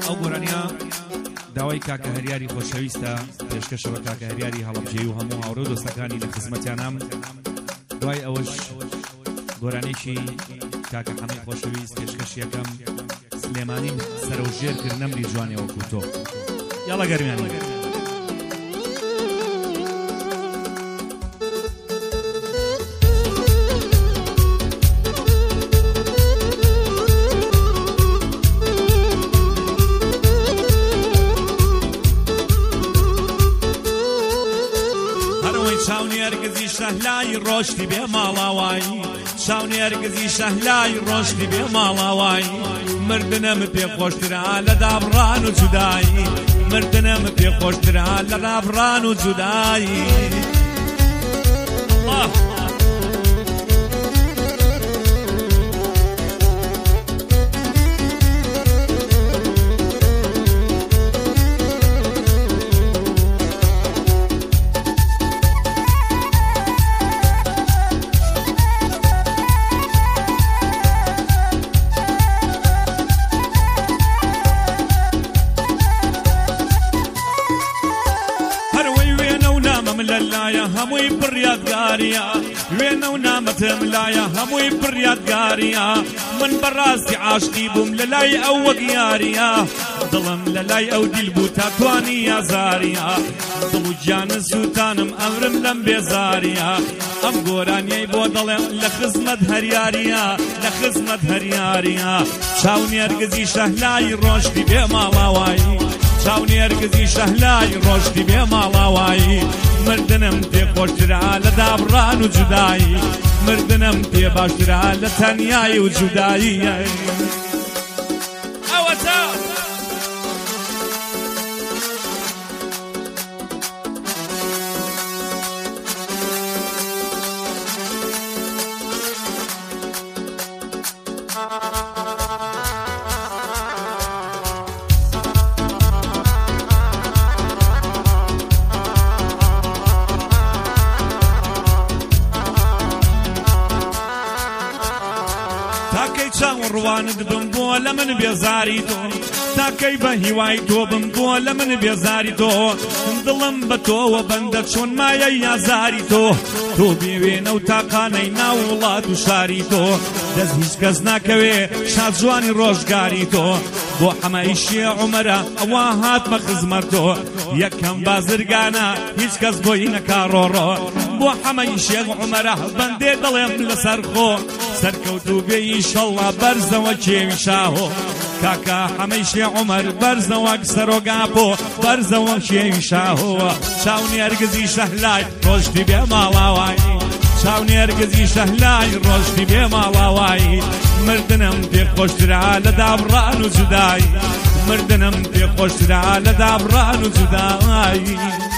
ئەو گۆرانیا داوای کاکە هەریاری خۆشەویستە پێشکەشەوە کاکە هەریاری هەڵەبجێی و هەموو هاوڕێ و دۆستەکانی لە خزمەتیانم. دوای ئەوەش گۆرانێکی کاکە حەمەی خۆشەویست پێشکەشیەکەم سلێمانیم سەرۆژێر کرد نەمری جوانێ وەکو تۆ. یاڵا گەرمیانی شاونێرگزی شەهلای ڕۆشتی بێ ماڵاوایی شاونێرگزی شەهلای ڕۆشتی بێ ماڵاوایی مردنم پێ خۆشترا لە دابڕان و جودایی مردنم پێ خۆشترا لە دابڕان و جودایی. لەلایە هەمووی بڕیادگاریە وێنە و نامەتم لایە هەمووی بڕیادگاریە من بەڕاستی عاشقی بووم لە لای ئەو وەک یاریە دڵم لە لای ئەو دیل بوو تاکوانی یازاریە دڵ و گیانە سووتانم ئەمرم لەم بێزاریە ئەم گۆرانیەی بۆ دەڵێم لە خزمەت هەریاریە لە خزمەت هەریاریە چاونێرگزی شەهلای ڕۆشتی بێ ماڵاوایی چاونێرگزی شەهلای ڕۆشتی بێ ماڵاوایی مردنم پێ خۆشترا لە دابڕان و جودایی مردنم پێ باشترا لە تەنیایی و جودایی. ئەوەتە تاکەی چاوەڕوانت بم بۆ لە من بێزاری تۆ تاکەی بە هیوای تۆ بم بۆ لە من بێزاری تۆ دڵم بە تۆوە بەندە چۆن مایە یازاری تۆ تۆ بێوێنە و تاقانەی ناو وڵات و شاری تۆ دەست هیچ کەس ناکەوێ شادجوانی ڕۆژگاری تۆ بۆ حەمایشیە عومەرە ئەوە هاتمە خزمەت تۆ یەکەم بازرگانە هیچ کەس بۆی نەکا ڕۆڕۆ بۆ حەمایشیە عومەرە بەندێ دەڵێم لەسەر خۆ سەرکەوتوو بێ ئینشەڵڵا بەرزەوە کێوی شاهۆ کاکە حەمەیشی عومەر بەرزەوە سەرۆگاپۆ بەرزەوە کێوی شاهۆوە چاونێرگزی شەهلای ڕۆشتی بێ ماڵاوایی چاونێرگزی شەهلای ڕۆشتی بێ ماڵاوایی مردنم پێ خۆشترا لە دابڕان و جودایی مردنم پێ خۆشترا لە دابڕان و جودایی.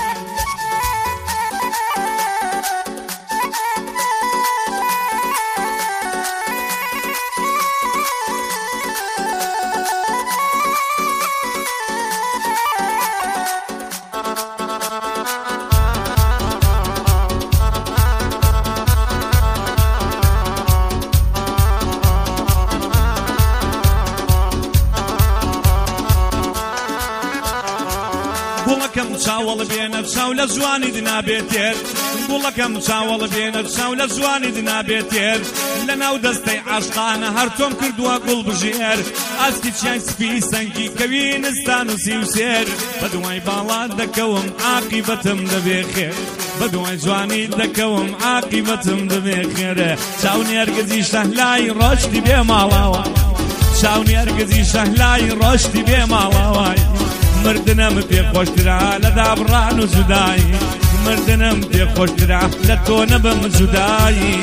گوڵەکەم چاوەڵ بێنە چاو لە جوانیت نابێتێر گوڵەکەم چاوەڵ بێنە چاو لە جوانیت نابێتێر لە ناو دەستەی عاشقانە هەر تۆم کردووە گوڵ بژێر ئاستی چیان سپی سەنگی کەوینستان و سی و سێر بەدوای باڵات دەکەوم عاقیبەتم دەبێ خێر بەدوای جوانی دەکەوم عاقیبەتم دەبێ خێرە چاونێرگزی شەهلای ڕۆشتی بێ ماڵاوایی چاونێرگزی شەهلای ڕۆشتی بێ ماڵاوایی مردنم پێ خۆشترا لە دابڕان و جودایی مردنم پێ خۆشترا لە تۆ نەبم جودایی.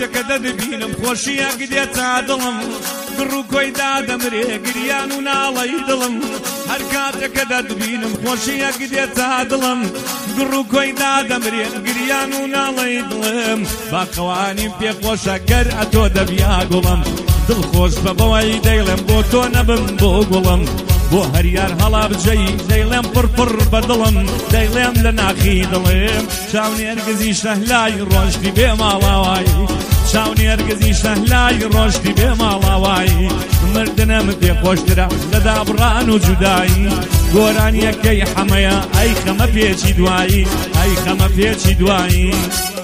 کاتێککە دەدەبینم خۆشیەک دێتە دڵم گڕ و کۆی دادەمرێ گریان و ناڵەی دڵم هەر کاتێککە دەدبینم خۆشیەک دێتە دڵم گڕ و کۆی دادەمرێ گریان و ناڵەی دڵم باخەوانیم پێخۆشە گەر ئەتۆ دەبیا گوڵم دڵخۆش بە بەوەی دەیڵێم بۆ تۆ نەبم بۆ گوڵم بۆ هەریار هەڵا بجەی دەیڵێم پڕپڕ بە دڵم دەیڵێم لە ناخی دڵێم چاونێرگزی شەهلای ڕۆژتی بێ ماڵاوایی چاونێرگزی شەهلای ڕۆژتی بێ ماڵاوایی مردنم پێخۆشترە لە دابڕان و جودایی گۆرانیەکەی حەمەیە ئەی خەمە پێچی دوایی ئەی خەمە پێچی دوایی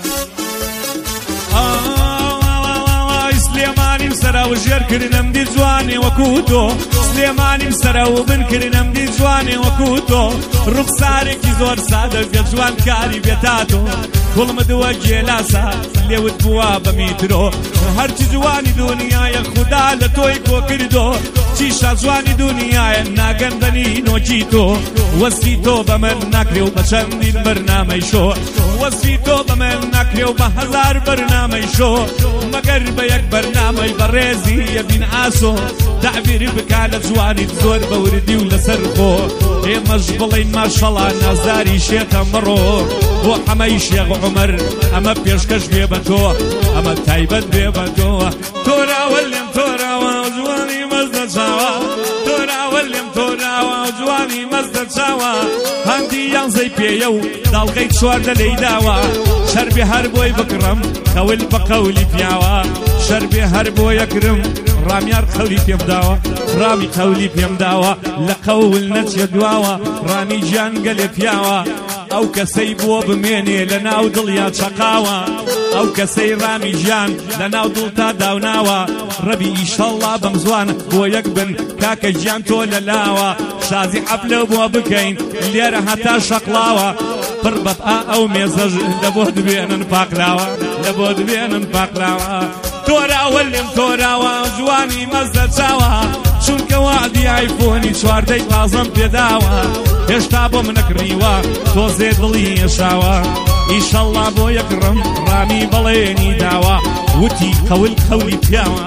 سلێمانیم سەرا و ژێرکردنم دی جوانێ وەکو تۆ سلێمانیم سەرا و بنکردنم دی جوانێ وەکو تۆ ڕوخسارێکی زۆر سادە بێ جوان کاری بێتا تۆ گوڵمدووە گێلاسا لێوت بووە بە میترۆ هەرچی جوانی دنیایە خوددا لە تۆی کۆ کردۆ چیشە جوانی دنیایە ناگەندەنی نۆکی تۆ وەسفی تۆ بە من ناکرێ و بە چەندین بەرنامەی شۆ وەسفی تۆ بە من ناکرێ و بە هەزار بەرنامەی شۆ مەگەر بە یەک بەرنامەی بەڕێزی یەبین ئاسۆ تعبیر بکا لە جوانیت زۆر بەوردی و لەسەر خۆ ئێمەش بڵین ماشەڵا نازداری شێتە مڕۆ بۆ حەمەی شێخ عومەر ئەمە پێشکەش بێ بە تۆ ئەمە تایبەت بێ بە تۆ تۆراوە لێم تۆراوە جوانی مەزدە چاوە تۆراوە لێم تۆراوە جوانی مەزدە چاوە هەندی یانزەی پێیە و داڵگەی چواردە لەی داوە شەربێ هەر بۆی بکڕم قەول بە قەولی پیاوە شەربێ هەر بۆ یەکرم ڕامیار قەولی پێم داوە ڕامی قەولی پێم داوە لە قەول نەچێ دواوە ڕامی گیان گەلێ پیاوە ئەو کەسەی بۆ بمێنێ لە ناو دڵیا چەقاوە ئەو کەسەی ڕامی ژیان لە ناو دڵ تا داوناوە ڕەبی ئیشەڵڵا بەم زوان بۆ یەک بن کاکە گیان تۆ لە لاوە شازی حەفلە بۆ بکەین لێرە هەتا شەقڵاوە پڕ بەپا ئەو مێزەژ لە بۆ دبێنن پاقلاوە لە بۆ دبێنن پاقلاوە تۆراوە لێم تۆراوە جوانی مەزدە چاوە چونکە وعدی ئایفۆنی چواردەی تازەم پێداوە هێشتا بۆ منەکڕیوە تۆزێ دڵی هێشاوە ئیشەڵڵا بۆ یەکڕم ڕامی بەڵێنی داوە وتی قەول قەولی پیاوە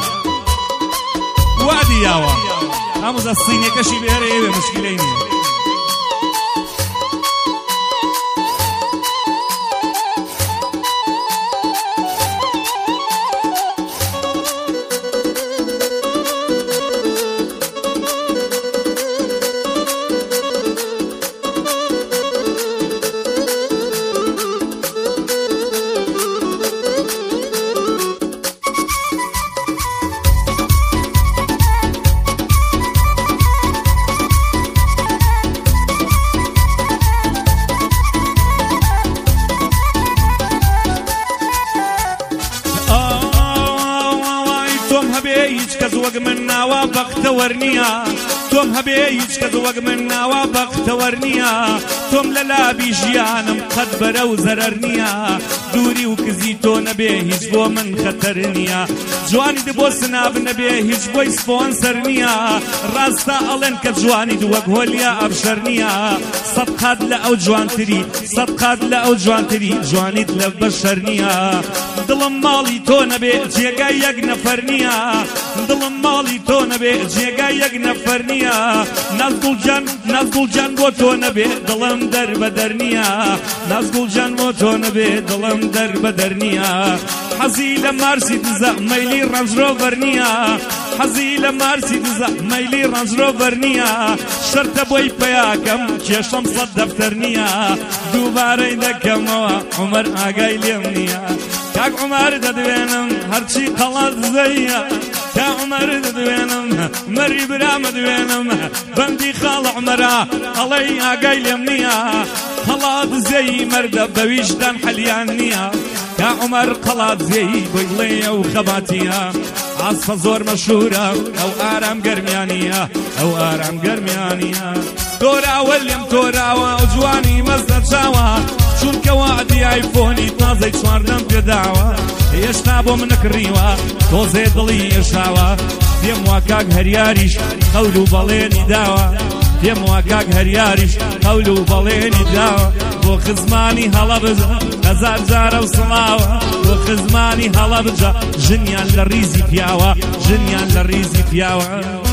وعدی یاوە ئامۆزە سینێکەشی بێرە ئێوێ مشکلەی نییە وەک من ناوە بەختەوەر نییە تۆم هەبێ هیچ کەس وەک من ناوە بەختەوەر نییە تۆم لە لابی ژیانم قەت بەرە و زەرەر نییە دووری و کزی تۆ نەبێ هیچ بۆ من خەتەر نییە جوانی بۆ سناب نەبێ هیچ بۆی سپۆنسەر نییە ڕاستە ئەڵێن کە جوانی وەک هۆلیا ئەبشەر نییە سەد قات لە ئەو جوانتری سەد قات لە ئەو جوانتری جوانیت لە بەشەر نییە دڵم ماڵی تۆ نەبێ جێگای یەک نەفەر نییە دڵم ماڵی تۆ نەبێ جێگای یەک نەفەر نییە نازگوڵجان بۆ تۆ نەبێ دڵم دەربەدەر نییە نازگوڵجان بۆ تۆ نەبێ دڵم دەربەدەر نییە حەزی لە مارسی دزە مەیلی ڕەنجڕۆڤەر نییە حەزی لە مارسی دزە مەیلی ڕەنجڕۆڤەر نییە شەرتە بۆی پەیاکەم کێشەم سەد دەفتەر نییە دووبارەی دەکەمەوە عومەر ئاگای لێم نییە کاک عومەر دەدوێنم هەرچی قەڵات زەیە تا عومەر دەدوێنم مەری برامە دوێنم بەندی خاڵ عومەرە ئەڵەی ئاگای لێم نییە قەڵات زەی مەردە بەویشدان حەلیان نییە تا عومەر قەڵات زەی بۆی بڵێ و خەباتیە عاسفە زۆر مەشهورە ئەو ئارام گەرمیانیە ئەو ئارام گەرمیانیە تۆراوە لێم تۆراوە ئەو جوانی مەزدە چاوە چونکە وعدی ئایفۆنی تازەی چواردەم پێداوە هێشتا بۆ منەکڕیوە تۆزێ دڵی هێشاوە پێم وا کاک هەریاریش قەول و بەڵێنی داوە پێم وا کاک هەریاریش قەول و بەڵێنی داوە بۆ خزمانی هەڵەبجە هەزار جارە و سڵاوە بۆ خزمانی هەڵەبجە ژنیان لە ریزی پیاوە ژنیان لە ریزی پیاوە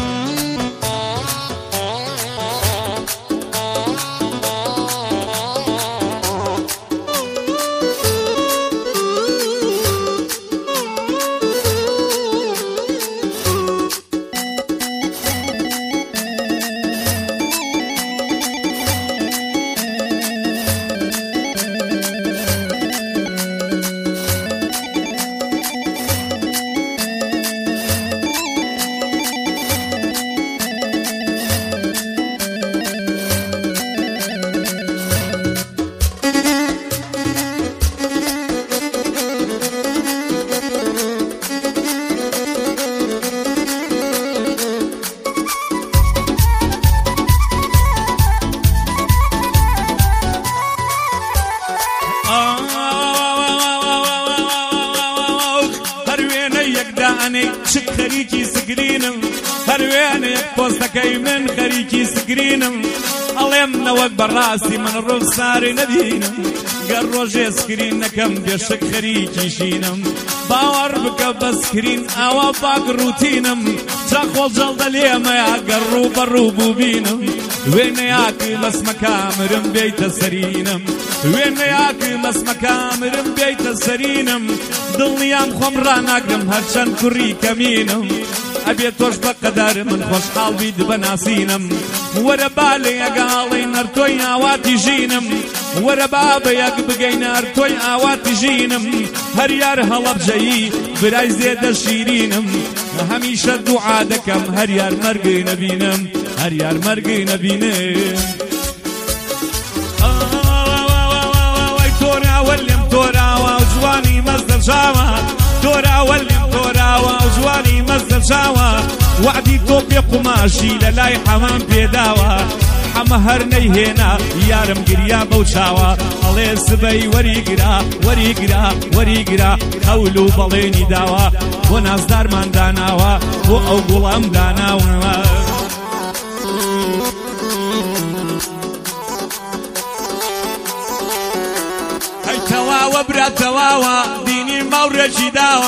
شک خەریکی سگرینم هەروێنێک پۆستەکەی من خەریکی سگرینم ئەڵێم نەوەک بەڕاستی من ڕووساری نەبینم گەر ڕۆژێ سکرین نەکەم بێشک خەریکیشینم باوەڕ بکە بە سکرین ئاوا باک ڕوتینم جاخۆڵ جەڵدە لێمەیە گەر ڕوو بەڕوو بووبینم وێنەیاکە مەسمەکامرم بێیتە سەرینم وێنەیاکە مەسمەکامرم بێیتە سەرینم دڵنیام خۆم ڕاناگرم هەرچەند کوڕی کەمینم ئەبێ تۆش بە قەدەر من خۆشحاڵ بیت بەناسینم وەرە با لە یەگاڵی نەرتۆی ئاواتی ژینم وەرە با بە یەک بگەین نەرتۆی ئاواتی ژینم هەریار هەڵەبجەیی برای زێدە شیرینم هەمیشە دوعا دەکەم هەریار مەرگی نەبینم هەریار مەرگی نەبینم تۆراوە لێم تۆراوە و جوانی مەزدەرچاوە تۆراوە لێم تۆراوە و جوانی مەزدەرچاوە وعدی تۆ پێ قوماشی لە لای حەمام پێداوە حەمە هەر نەیهێنا یارم گریا بەو چاوە ئەڵێ سبەی وەریگرا وەریگرا وەریگرا هەول و بەڵێنی داوە بۆ نازدارمان داناوە بۆ ئەو گوڵام داناوە تەواوە برا تەواوە دینی ماوڕێکی داوە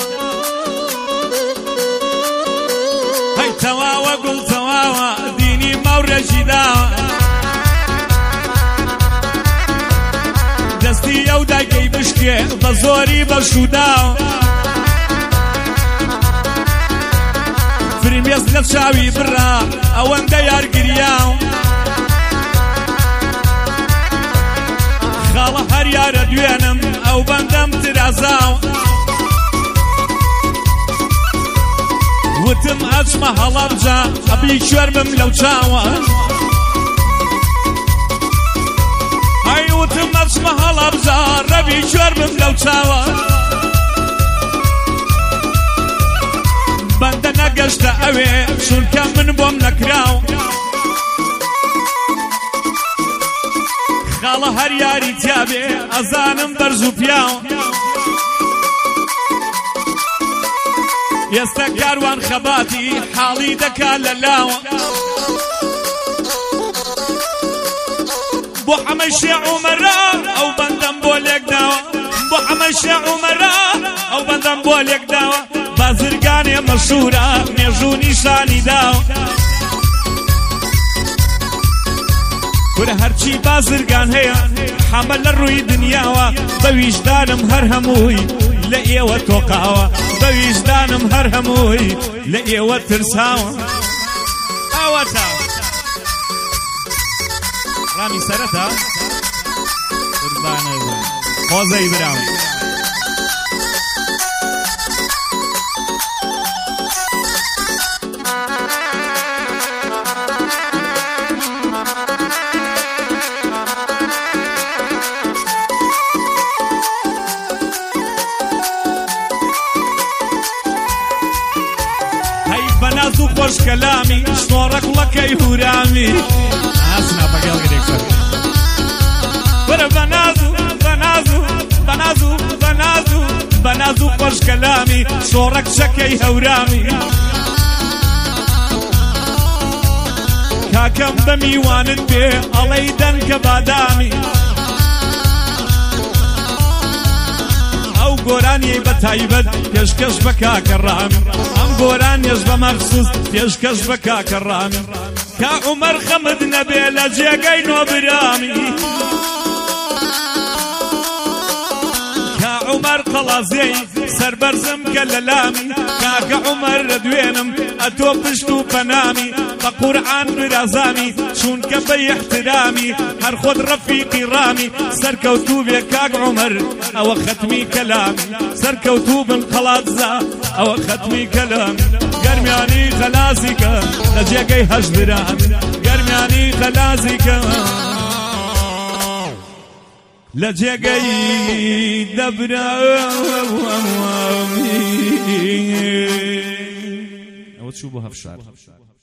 هەی تەواوە گوڵ تەواوە دینی ماوڕێکی داوە دەستی ئەو دایکەی بشکێ بە زۆری بەشوداوە فرمێز لە چاوی بڕا ئەوەندە یارگریاوە خاڵە هەر یارە دوێنم ئەو بەندەم ترازاوە وتم ئەچمە هەڵەبجە ئەبی کوێرمم لەو چاوە ئەی وتم ئەچمە هەڵەبجە ڕەبی کوێرمم لەو چاوە بەندە نەگەشتە ئەوێ چونکە من بۆم نەکراوە خاڵە هەر یاری تیابێ ئەزانم بەرز و پیاوە ئێستا کاروان خەباتی حاڵی دەکا لە لاوە بۆ حەمەی شێع عومەرە ئەو بەندەم بۆ لێک داوە بۆ حەمەی شێع عومەرە ئەو بەندەم بۆ لێک داوە بازرگانێ مەشهورە مێژوو نیشانی داوە ورە هەرچی بازرگان هەیە حەمە لە ڕووی دنیاوە بە ویژدانم هەر هەمووی لە ئێوە تۆقاوە بە ویژدانم هەر هەمووی لە ئێوە ترساوە ئەوەتە ڕامی سەرەتا قوربانە خۆزەی براوی بەناز و خۆش کەلامی شۆڕە گوڵەکەی هورامی ئاسنا بەگەڵ گرێکتر وەرە بەناز و بەناز و بەناز و بەناز و بەناز و خۆش کەلامی شۆڕە کچەکەی هەورامی کاکەم بە میوانت بێ ئەڵەی دەنکە بادامی تایبەت پێشکەش بە کاکە ڕامی ئەم گۆرانیش بە مەخسووس پێشکەش بە کاکە ڕامی کا عومەر خەمت نەبێ لە جێگەی نۆبرامی عمر قەڵازێی سەربەرزم کە لە لامی کاکە عومەر لە دوێنم ئەتۆ پشت و پەنامی بە قورعان برازامی چونکە بە احترامی هەر خۆت ڕەفیقی ڕامی سەرکەوتوو بێ کاک عومەر ئەوە ختمی کەلامی سەرکەوتوو بن قەڵاتزا ئەوە ختمی کەلامی گەرمیانی خەلازیکە لە جێگەی هەژبرامی گەرمیانی خەلازیکە لە جێگەی دەبرامی ئەوە چوو بۆ هەفشار